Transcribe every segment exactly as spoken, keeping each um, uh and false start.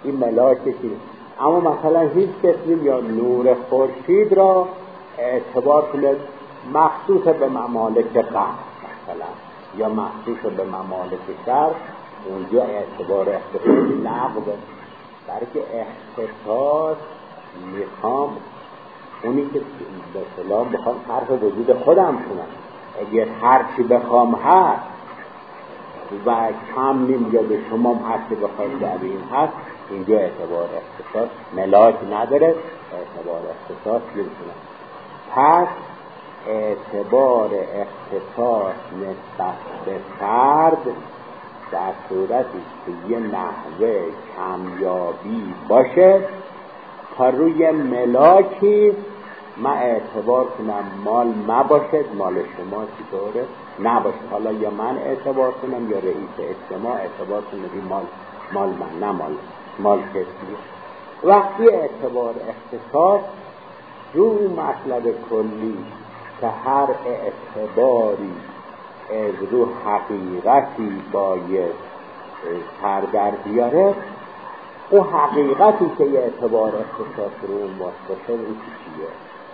این ملاکشی. اما مثلا هیچ کسی یا نور خورشید را اعتبار کنه مخصوص به ممالک غرب مثلا یا مخصوص به ممالک شرق، اونجا اعتبار اختصاصی لغوه. برای که اختصاص میخوام اونی که به اصطلاح بخوام حرف وجود خودم کنم، اگر هرچی بخوام هست و کم نیم یا به شما هرچی بخوام در این هست، اینجا اعتبار اختصاص ملاک نداره، اعتبار اختصاص نمیتونه. پس اعتبار اختصاص نسبت به فرد در صورتی که یه نحوه کمیابی باشه تا روی ملاکی من اعتبار کنم مال مباشد، مال شما چطوره نباشه. حالا یا من اعتبار کنم یا رئیس اجتماع اعتبار کنم مال مال من، نه مال مال کسی. وقتی اعتبار اختصاص رو مطلب کلی که هر اعتباری از رو حقیقتی باید سر در بیاره، او حقیقتی که یه اعتبار اختصاص رو اون باشه این چیه؟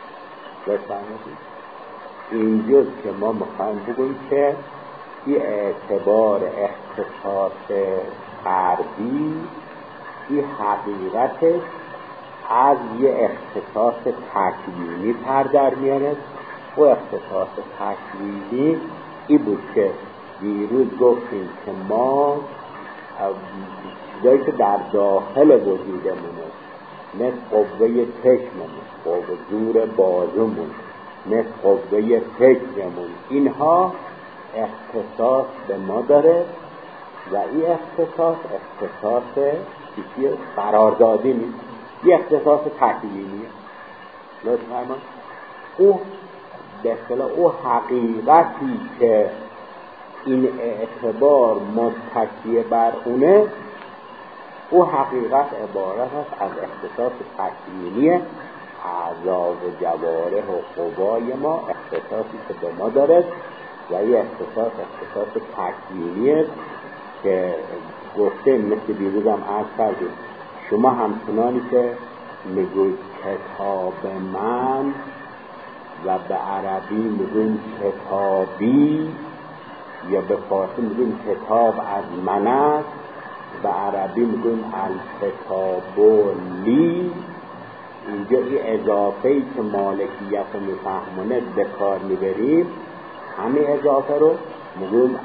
بفهمید این جز که ما میخوایم بگویم که این اعتبار اختصاص فردی این حقیقتش از یه اختصاص تکوینی پر در میاره. و اختصاص تکوینی این بود که دیروز گفتیم که ما چیزایی که در داخل وجودمونه مثل قوه چشممون، قوه زور بازومون، مثل قوه فکرمون، اینها اختصاص به ما داره و این اختصاص اختصاص چیزی قراردادی نیست، یه اختصاص تکوینیه. لطفاً او به اصطلاح او حقیقتی که این اعتبار متکی بر اونه، او حقیقت عبارت است از اختصاص تکوینی اعضا و جوارح و قوای ما، اختصاصی که به ما داره و این اختصاص اختصاص تکوینیه که گفته مثل دیروزم عرض کردیم. شما همچنانی که میگوید کتاب من و به عربی میگویم کتابی یا به فارسی میگویم کتاب از من است، به عربی میگویم الکتاب لی، اینجا این اضافه‌ای که مالکیت رو میفهمونه به کار میبریم، همین اضافه رو میگویم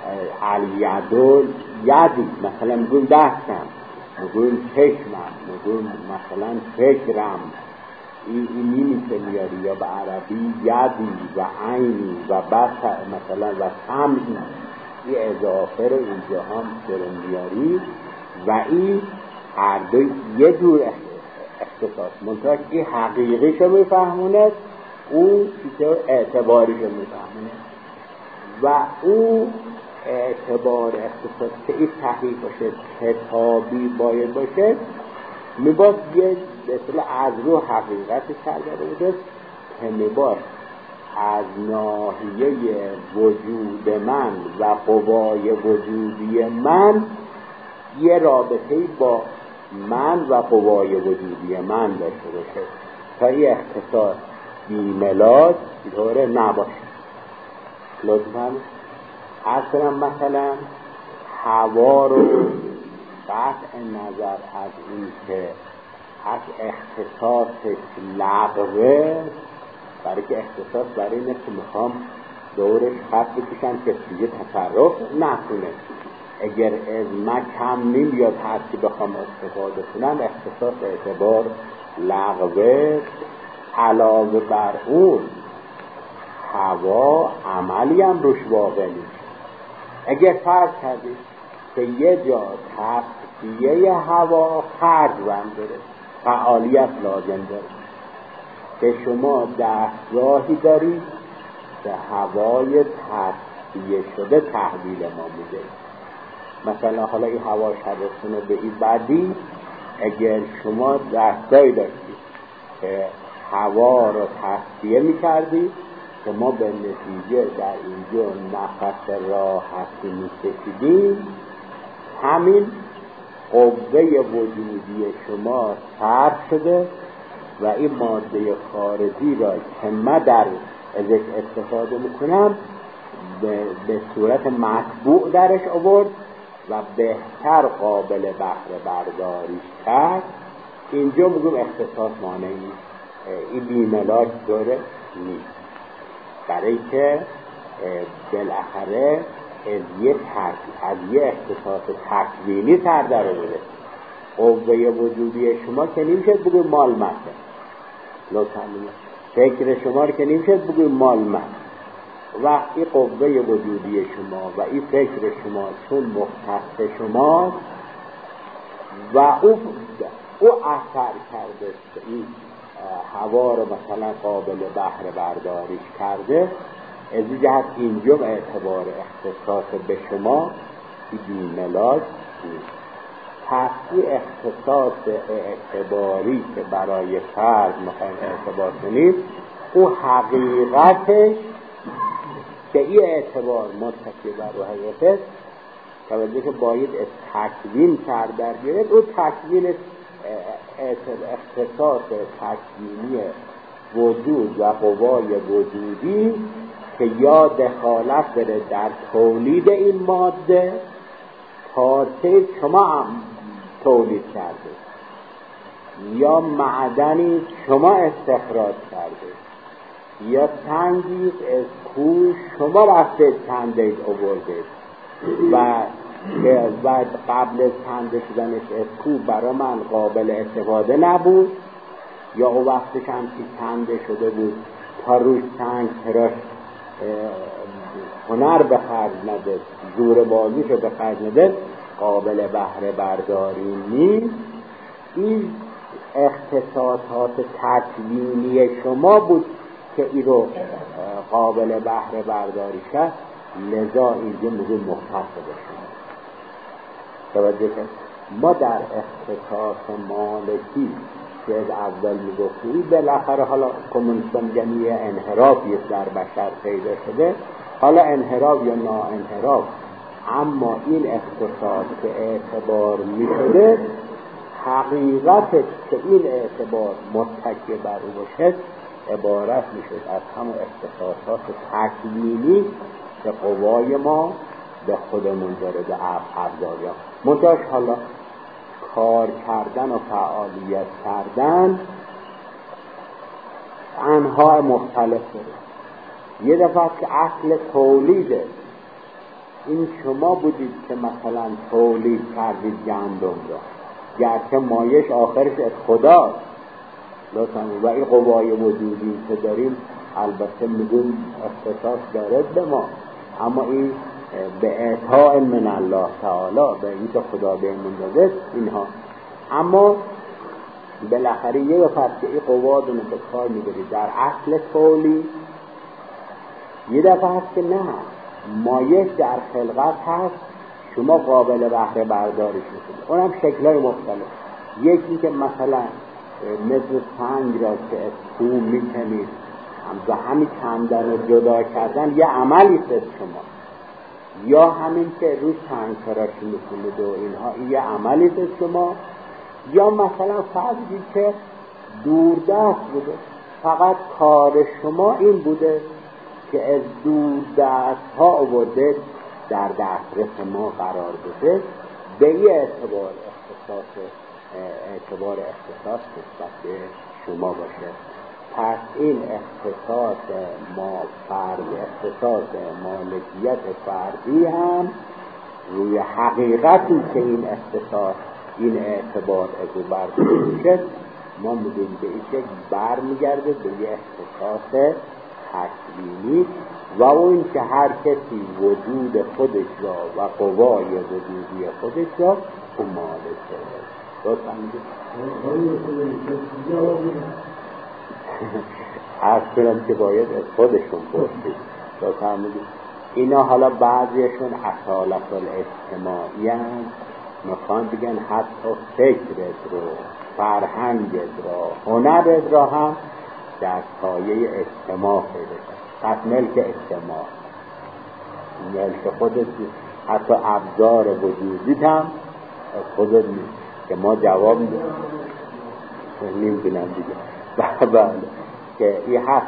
الیدول یدی، مثلا میگویم دستم، میگویم چشمم، میگویم مثلا فکرم، این اینی که میاری یا به عربی یدی و عینی و بصر مثلا و سمعی، این اضافه رو اینجا هم درون میاری و این هر دو یه جور اختصاص منطقه این حقیقیشو میفهمونه، اون چیزه اعتباریشو میفهمونه و اون اعتبار اختصاص که این تحقیق باشه کتابی باید باشه میباید یه مثلا از رو حقیقتی کرده بوده که میباید از ناحیه وجود من و قوای وجودی من یه رابطه‌ای با من و قوای وجودی من داشته باشه تا این اختصاص بیملاک طوره نباشه. لطفاً اصلا مثلا هوا رو قطع نظر از این که از اختصاصش لغوه، برای که اختصاص برای اینه که میخوام دورش خط بکشم که دیگه تصرف نکنه، اگر از من کم نیم یا هرچی بخوام استفاده کنم اختصاص اعتبار لغوه. علاوه بر اون هوا عملی هم روش واقع نیست. اگر فرض کردید که یه جا تصفیه هوا خرج بند داره، فعالیت لازم داره، که شما دستگاهی دارید که هوای تصفیه شده تحویل ما میده. مثلا حالا این هوا شبستونه به این بعدی اگر شما دستگاهی داشتید که هوا رو تصفیه میکردید که ما به نتیجه در اینجا نفس راحتی میکشیدیم، همین قوه وجودی شما صرف شده و این ماده خارجی را که من در ازش استفاده میکنم به, به صورت مطبوع درش آورد و بهتر قابل بهره برداریش کرد. اینجا میگم اختصاص مانعی این بیملاک داره نیست، برای که بالاخره از یه از یه اختصاص تکوینی سر در آورده. قوه وجودی شما که نمیشد بگوی مال مده، لطفا فکر شما رو که نمیشد بگوی مال مد. وقتی قوه وجودی شما و این فکر شما چون مختص شما و او او اثر کرده این هوا رو مثلا قابل بهره برداریش کرده، از این جهت اینجا به اعتبار اختصاص به شما این بیملاک نیست. پس این اختصاص اعتباری که برای فرد میخوایم اعتبار کنیم، او حقیقتش که این اعتبار متکی بر و حقیقت توجه که باید از تکوین سر در بیارد، او تکوین اختصاص تکوینی وجود و قوای وجودی که یا دخالت داره در تولید این ماده، پارچه شما هم تولید کرده، یا معدنی شما استخراج کرده، یا سنگی از کوه شما رفته چندید آورده و و قبل از چنده شدنش از کوه برای من قابل استفاده نبود، یا او وقتش هم که چنده شده بود تا روش سنگ تراش هنر به خرج نده، زور بازیش به خرج نده، قابل بهره برداری نیست. این اختصاصات تکوینی شما بود که این رو قابل بهره برداری کرد، لذا اینجا موضوع مختص به شما. توجه که ما در اختصاص مالکی که از اول میگفتیم بالاخره حالا کمونیستان جمعی انحرافی در بشر پیدا شده، حالا انحراف یا نا انحراف، اما این اختصاص که اعتبار میشده حقیقت که این اعتبار متکی بر او باشد عبارت میشد از همون اختصاصات تکوینی که قوای ما به خودمون داره، به ابزاریا منتاش حالا کار کردن و فعالیت کردن انواع مختلف داره. یه دفعه که اصل تولیده، این شما بودید که مثلا تولید کردید گندم را، گرچه مایش آخرش از خدا و این قوای وجودی که داریم البته میگیم اختصاص دارد به ما، اما این به اعطاء من الله تعالی، به این که خدا بهمون داده اینها. اما بالاخره یه دفعه که این قوا رو به کار میبرید در اصل تولید، یه دفعه هست که نه، مایش در خلقت هست شما قابل بهره برداریش میکنید، اونم شکلهای مختلف. یکی که مثلا مثل سنگ را که از کوه میکنید و همین کندن و جدا کردن یه عملی است شما، یا همین که روی سنگ تراش میکنید و اینها یه عملی است شما، یا مثلا فرضی که دوردست بوده، فقط کار شما این بوده که از دوردست ها آورده در دسترس ما قرار بده، به این اعتبار اختصاص اعتبار اختصاص نسبت به شما باشه. پس این اختصاص ما فرد اختصاص مالکیت فردی هم روی حقیقتی که این اختصاص این اعتبار از او برداشته میشه، ما میگیم به این شکل برمیگرده به یه اختصاص تکوینی و اون که هر کسی وجود خودش را و قوای وجودی خودش را او مالکه. درست همینجور هر کنم که باید از خودشون پرسید. درست همینجور اینا حالا بعضیشون اصالت الاجتماعی هم میخوان بگن حتی فکرت رو، فرهنگت را، هنرت را هم در سایه اجتماع پیدا کرد. پس ملک اجتماع، ملک خودت، حتی ابزار وجودیت هم خودت نیست که ما جواب نمیدونم دیگه. بله که این هست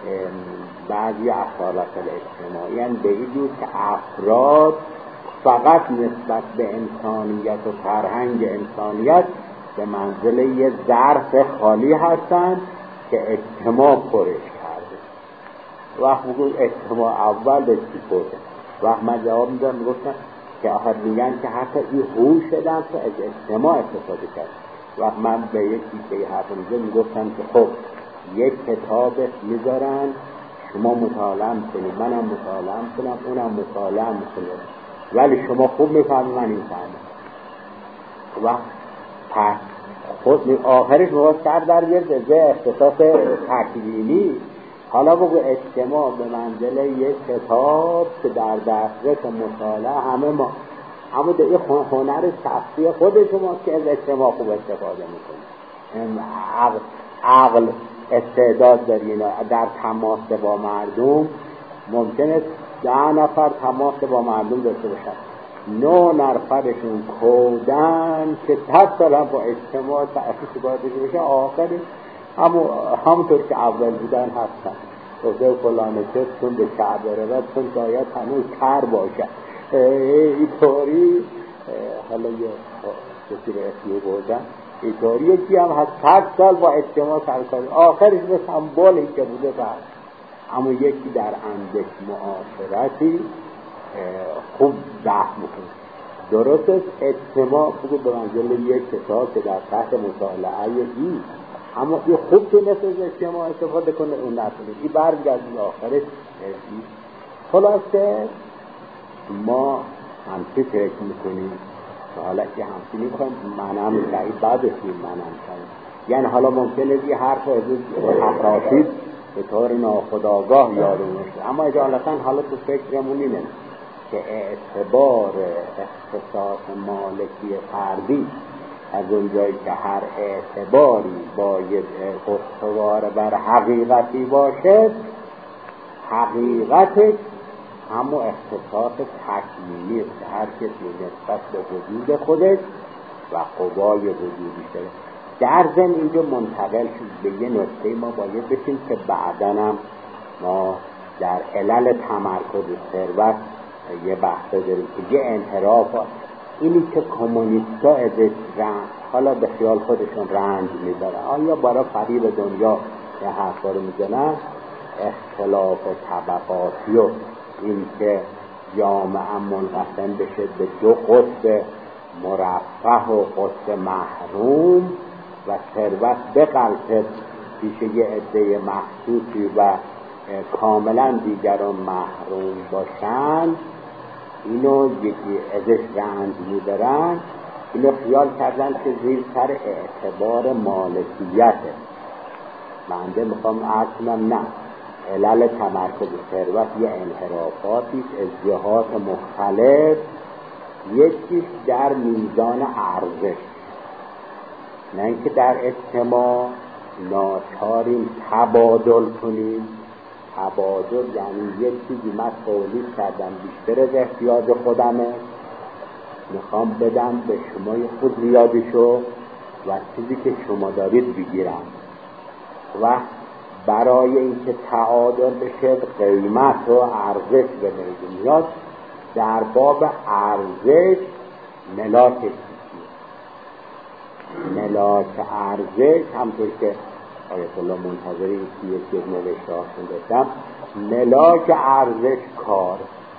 بعضی اصالت الاجتماعی هستند به این جور که افراد فقط نسبت به انسانیت و فرهنگ انسانیت به منزله یه ظرف خالی هستند که اجتماع پرش کرده. وقت بگو اجتماع اول به چی پره؟ وقت من جواب میدم میگفتم که آخر میگن که حتی این هوش شدن که از اجتماع استفاده کرد. وقت من به یکی که یه حرف میگه میگفتم که خب یک کتاب میذارن شما مطالعه کنید، منم مطالعه کنم، اونم مطالعه کنه، ولی شما خوب میفهمید من این فهمم. و پس خود آخرش مواد سر در بیارد به اختصاص تکوینی. حالا بگو اجتماع به منزله یک کتاب که در دسترس مطالعه همه ما، اما این هنر شخصی خود شما که از اجتماع خوب استفاده میکنید. عقل, عقل استعداد دارین در تماس با مردم، ممکنه ده نفر تماس با مردم داشته باشن، نه نفرشون کودن که صد سال هم با اجتماع تأسیس باید بشه، آخری همونطور که اول بودن هستن. روزه فلانه چه چون به کعبه رود چون باید هنوز کر باشد اینطوری. حالا یه کسی به اسمی بودن اینطوری یکی هم هست صد سال با اجتماع سرکاری، آخرش به سمبولی که بوده بعد. اما یکی در اندک معاشرتی خوب بحث میکنه. درست است اجتماع بگو به منزل یک کتاب که در تحت مطالعه ای، اما این خوب که نفس از اجتماع استفاده کنه اون نتونه این برگردی آخرش ارزی. خلاصه ما همچی فکر میکنیم و حالا که همچی میکنیم منم رعی بعدش این منم کنیم. یعنی حالا ممکنه این حرف از افراشید به طور ناخودآگاه یادم نشده، اما اجالتا حالا تو فکرمون اینه که اعتبار اختصاص مالکی فردی از اونجایی که هر اعتباری باید استوار بر حقیقتی باشد، حقیقتش همون اختصاص تکوینی است که هر کسی نسبت به وجود خودش و قوای وجودی شده. در ضمن اینجا منتقل شد به یه نکته ما باید بشیم که بعداً هم ما در علل تمرکز ثروت یه بحث داریم که یه انحراف اینی که کمونیست‌ها ازش رنج، حالا به خیال خودشون رنج میبرن، آیا برای فریب دنیا یه حرفا رو میزنن، اختلاف طبقاتی و این که جامعه منقسم بشه به دو قطب مرفه و قطب محروم و ثروت بغلطه پیش یه عده مخصوصی و کاملا دیگران محروم باشن، اینو یکی ازش رنج میبرن. اینو خیال کردن که زیر سر اعتبار مالکیته. بنده میخوام عرض کنم نه، علل تمرکز ثروت یه انحرافاتی از جهات مختلف، یکیش در میزان ارزش، نه اینکه در اجتماع ناچاریم تبادل کنیم. تبادل یعنی یک چیزی من تولید کردم بیشتر از احتیاج خودمه، میخوام بدم به شما خود زیادشو و چیزی که شما دارید بگیرم. و برای اینکه تعادل بشه قیمت و ارزش به میدون میاد. در باب ارزش ملاک چیزی ملاک ارزش همطور که آیت الله منتظری یکی یک نوشته هاشون داشتم، ملاک ارزش کار،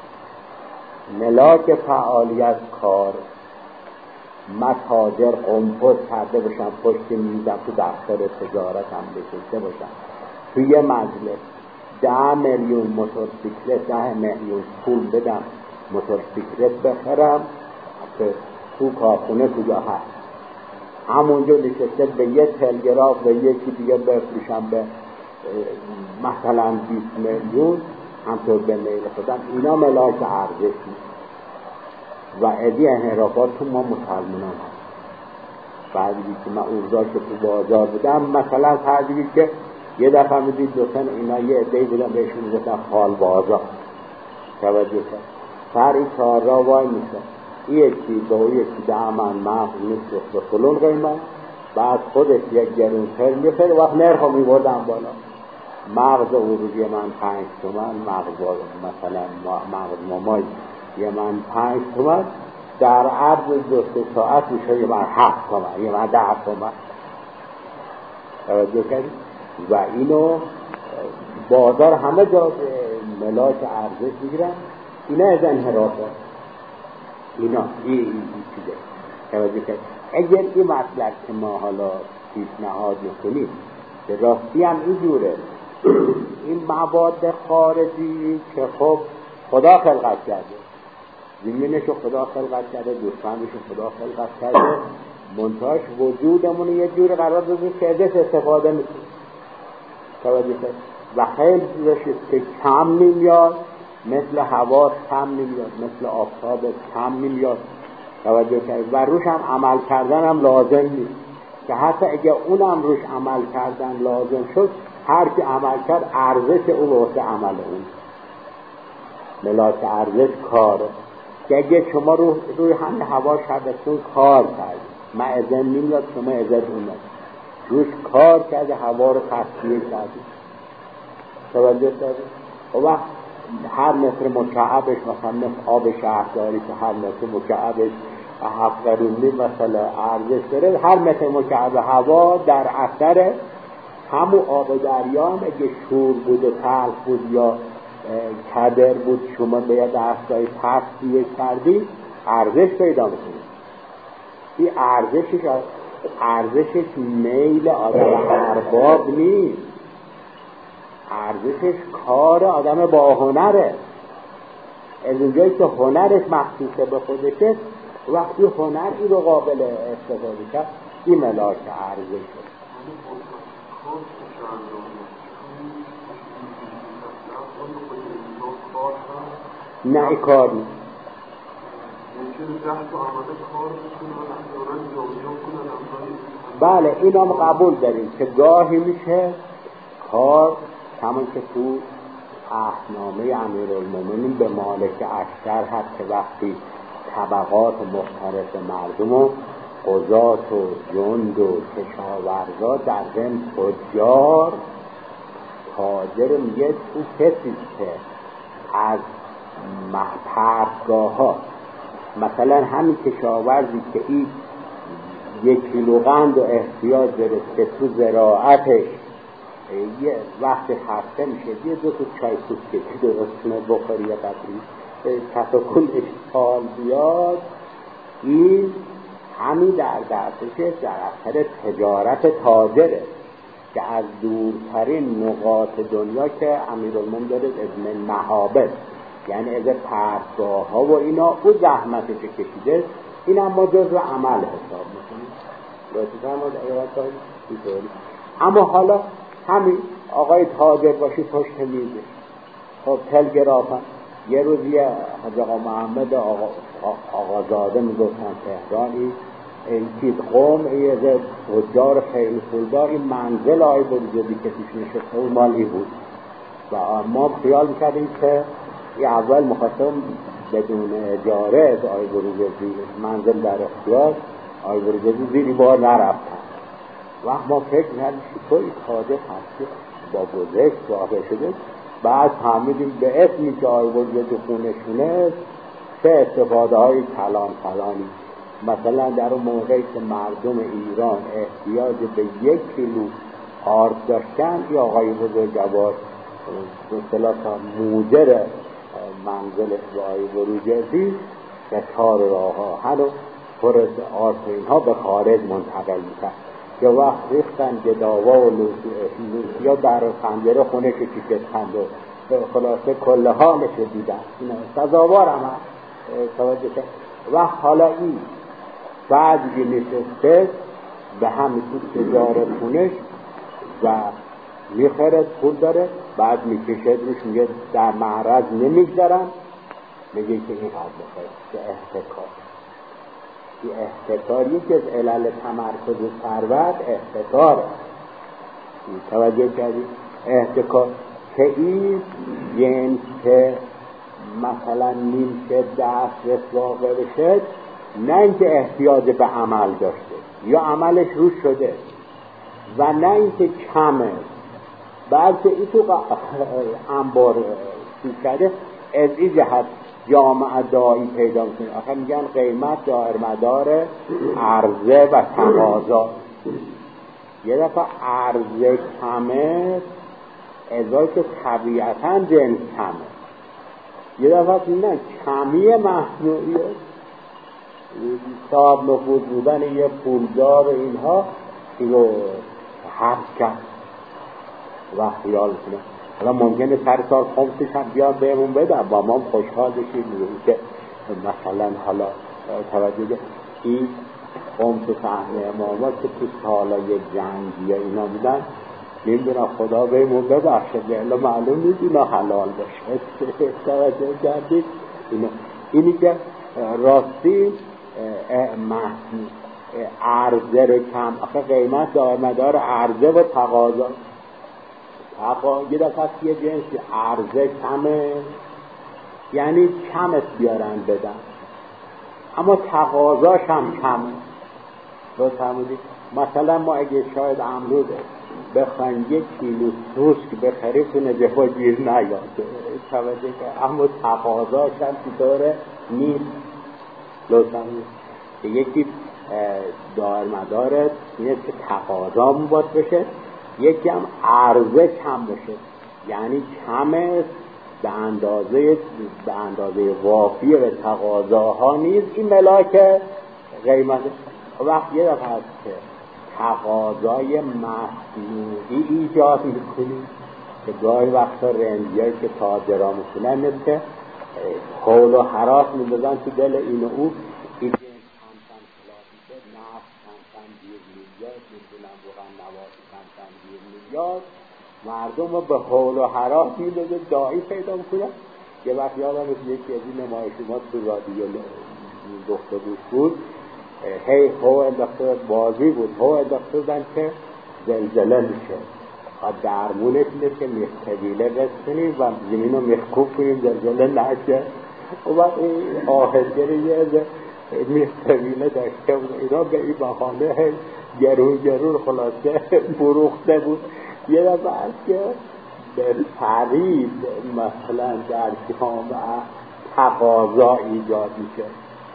ملاک فعالیت کار. متاجر قنفذ کرده باشن پشت میزم تو دفتر تجارت هم بشسته باشن توی مجلس ده میلیون موتورسیکلت ده میلیون پول بدم موتورسیکلت بخرم که تو کارخونه کجا هست، همونجا نشسته به یه تلگراف و یکی دیگه بفروشم به مثلا بیست میلیون همطور به میل خودم. اینا ملاک ارزش نیست و ادی انحرافات تو ما مسلمان هست. بعدی که من اوضاع که تو بازار بودم مثلا فرضی که یه دفعه میدید دوستان اینا یه عده‌ای بودن بهشون گفتن خال بازار توجه کن سر این کار را وای میشه یکی به او یکی ده من مغز می‌سوخت به فلان قیمت، بعد خودش یک گرونتر می‌خرید، وقت نرخ رو می‌بردن بالا. مغز او روز یه من پنج تومن، مغز مثلا مغز مامای یه من پنج تومن، در عرض دو سه ساعت میشه یه من هفت تومن، یه من ده تومن. توجه کردید؟ و اینو بازار همه جا ملاک ارزش میگیرن. اینا از انحرافات، اینا این این چیزه. توجه کردید؟ اگر این مطلب که ما حالا پیشنهاد میکنیم به راستی هم اینجوره، این مواد خارجی که خب خدا خلقت کرده، زمینشو خدا خلقت کرده، دشمنشو خدا خلقت کرده، منتهاش وجودمون یه جور قرار داده که ازش استفاده میکنه. توجه کنید؟ و خیلی چیزش که کم نمیاد، مثل هوا کم نمیاد، مثل آفتاب کم نمیاد. توجه کنید؟ و روش هم عمل کردن هم لازم نیست، که حتی اگه اونم روش عمل کردن لازم شد، هر کی عمل کرد ارزش اون واسه عمل اون. ملاک ارزش کاره، که اگه شما رو روی همین هوا شدتون کار کرد، من ازن نمیاد، شما ازن اونم روش کار کرده، هوا رو تصفیه کردید. توجه کردید؟ و هر متر مکعبش مثلا مثل آب شهرداری که هر متر مکعبش هفت قرونی مثلا ارزش داره، هر متر مکعب هوا در اثر همون آب دریام اگه شور بود و تلخ بود یا کدر بود، شما باید دستای تصفیه کردی، ارزش پیدا میکنید. این ارزشش ارزشش میل آدم ارباب نیست، ارزشش کار آدم با هنره. از اونجایی که هنرش مخصوصه به خودشه، وقتی هنر این رو قابل استفاده کرد، این ملاک ارزشه. نه ای کار نیست. بله این هم قبول داریم که گاهی میشه کار همون که تو عهدنامه امیرالمومنین به مالک اشتر هست که وقتی طبقات مختلف مردم و قضات و جند و کشاورزا در ضمن تجار تاجر میگه تو کسی که از پرتگاه ها مثلا همین کشاورزی که این یک کیلو قند و احتیاج داره که تو زراعتش یه وقت خسته میشه یه دو تا چای سوسکه که درستونه بخوری یا قدری تفکر اشتال بیاد، این همین در دستشه در اثر تجارت تاجره که از دورترین نقاط دنیا که امیرالمومنین داره ابن محابد، یعنی از پرتگاه ها و اینا او زحمتش کشیده، این هم ما جز و عمل حساب میکنیم. اما حالا همین آقای تاجر باشی پشت میزه، خب تلگراف هم یه روزی حضرت آقا محمد آقا آقازاده میگفتن تهرانی این چیز قوم ایه از تجار خیلی پولدار این منزل آقای بروجردی که پیش نشسته اون مال ای بود و ما خیال میکردیم که این اول مخاطب بدون اجاره از آقای بروجردی منزل در اختیار آقای بروجردی زیری بار نرفتن. وقت ما فکر کردیم که این تاجر هستی با گذشت واقع شده، بعد فهمیدیم به اسمی که آقای بروجردی خونشونه چه استفاده های کلان کلانی. مثلا در اون موقعی که مردم ایران احتیاج به یک کیلو آرد داشتن، یا آقای بزرگوار به اصطلاح مدیر منزل آقای بروجردی قطار راه ها هر پر از آرد اینها به خارج منتقل میکرد. یا وقت ریختن گداوا و لوسی یا در پنجره خونه که شکستند و خلاصه کل حالش دیدن. اینا سزاوار هم توجه کرد. وقت حالا این بعد که نشسته به همین تو تجارت خونش و میخرد پول داره، بعد میکشد روش میگه در معرض نمیگذارم، میگه که این قد بخیر که احتکار این احتکار یکی از علل تمرکز ثروت احتکاره. توجه کردید؟ احتکار که این جنس که مثلا نیم که دست رس واقع بشه نه اینکه احتیاج به عمل داشته یا عملش روش شده و نه اینکه کمه، بلکه این تو انبار چیز کرده از این جهت جامعه دایی پیدا میکنه. آخه میگن قیمت دائر مدار عرضه و تقاضا. یه دفعه عرضه کمه ازای که طبیعتاً جنس کمه، یه دفعه نه کمی مصنوعیه، صاحب نفوذ بودن یه پولدار اینها اینو حبس کرد و خیال کنه. حالا ممکنه سر سال خمسش هم بیاد بهمون بدن با ما خوشحال بشید که مثلا حالا توجه این خمس فهمه اماما که تو سالای جنگ یا اینا بودن نمیدونم خدا بهمون ببخشه بله معلوم نیست اینا حلال باشه توجه کردید اینا. اینی که راستی عرضه رو کم، آخه قیمت دائر مدار عرضه و تقاضا. تقاضا یه دفعه یه جنسی عرضه کمه یعنی کمت بیارن بدن، اما تقاضاش هم کمه. رو فرمودید مثلا ما اگه شاید امروز بخوایم یک کیلو سوسک بخریم تو نجفا گیر نیاد توجه که اما تقاضاش هم چطوره نیست. لطفا یکی دائر مدارت اینه که تقاضا باید بشه، یکی هم عرضه کم بشه یعنی کمه به اندازه به اندازه وافی به تقاضاها نیست. این ملاک قیمت وقت یه دفعه هست که تقاضای مصنوعی ایجاد میکنیم که گاهی وقتا رندیایی که تاجرها میکنن مثل که خول و حراس میدازن تو دل این و او این جنس کمتن خلاف میشه، نفت کمتن دیر میلیارد میدونم روغن نواسی کمتن دیر میلیارد، مردم رو به خول و حراس میدازه دایی پیدا میکنن. یه وقت یادم یکی از این نمایشی ما تو رادیو گفته بود هی هو انداخته بازی بود هو انداخته بودن که زلزله میشه و درمونش اینه که میخ قبیله بسکنیم و زمین رو میخکوب کنیم زلزله نشه. و وقت این آهدگری یه میخ قبیله داشته بود اینا به این بحانه هی گرون گرون خلاصه فروخته بود. یه دفعه هست که به فریب مثلا در جامعه تقاضا ایجاد میشه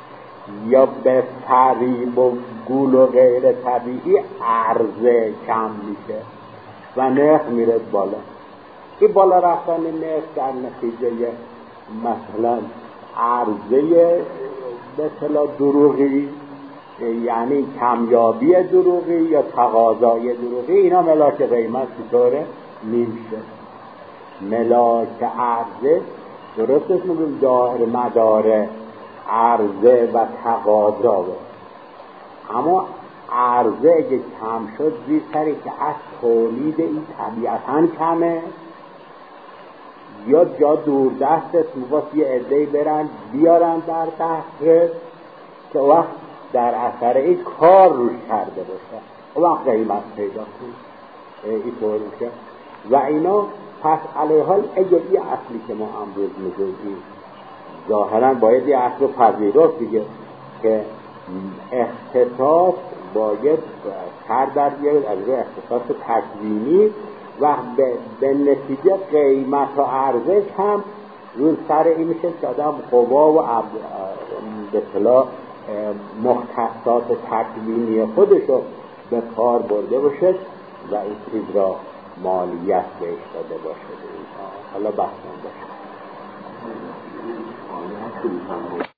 یا به فریب و گول و غیر طبیعی عرضه کم میشه و نرخ میره بالا. این بالا رفتن نرخ در نتیجه مثلا عرضه به اصطلاح دروغی یعنی کمیابی دروغی یا تقاضای دروغی، اینا ملاک قیمت چطوره نمیشه. ملاک عرضه درست اسمون دائر مدار عرضه و تقاضا، اما عرضه اگه کم شد زیر سری که از تولید این طبیعتاً کمه یا جا دور دست است یه عده‌ای برن بیارن در دسترس که وقت در اثر این کار روش کرده باشه و وقت قیمت پیدا کنه این طور میشه و اینا. پس علیه حال اگر این اصلی که ما امروز میگوییم ظاهراً باید یه اصل پذیرفت دیگه که اختصاص باید سر در بیارد از روی اختصاص تکوینی و به, به نتیجه قیمت و ارزش هم روی سر این میشه که آدم قوا و به اصطلاح مختصات تکوینی خودشو به کار برده باشه و این چیز را مالیت بهش داده باشه. حالا بحث باشه